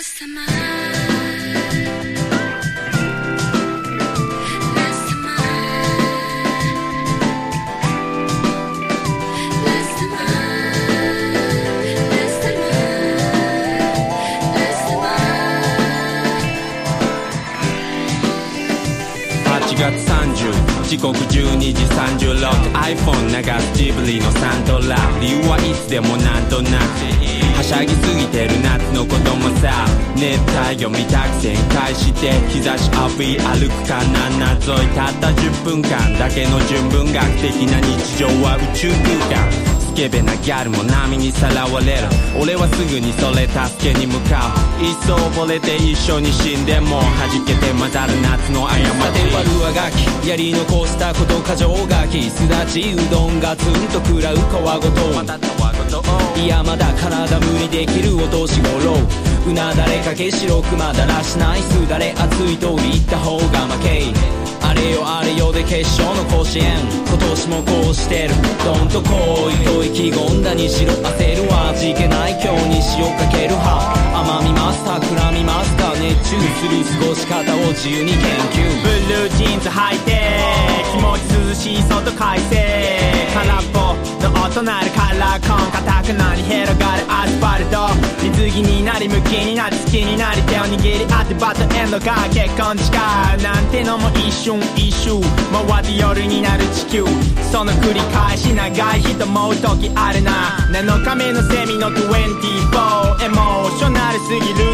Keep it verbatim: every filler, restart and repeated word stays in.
時刻じゅうにじさんじゅうろく iPhone 流すジブリのサントラ理由はいつでもなんとなくはしゃぎすぎてる夏の子供さ熱帯魚見たく旋回して日差し浴び歩くかななぞいたったじゅっぷんかんだけの純文学的な日常は宇宙空間スケベなギャルも波にさらわれる俺はすぐにそれ助けに向かういっそ溺れて一緒に死んでも弾けて混ざる夏の過ちさてはルアガキやり残したこと過剰ガキすだちうどんがツンと食らう皮ごといやまだ体無理できるお年頃うなだれかけ白くまだらしないすだれ熱い通り行った方が負けあれよあれよで決勝の甲子園今年もこうしてるどんとこいと意気込んだにしろ焦るは味気ない今日に塩かける派甘みます企みますか熱中する過ごし方を自由に研究ブルージーンズ履いて気持ち涼しい外快晴空っぽの音鳴るカラーコン硬くなり広がるアスファルト水着になり向きになり好きになり手を握り合ってバッドエンドが結婚誓うなんてのも一瞬一周回って夜になる地球その繰り返し長い日と思う時あるななのかめのセミのにじゅうよんエモーショナルすぎる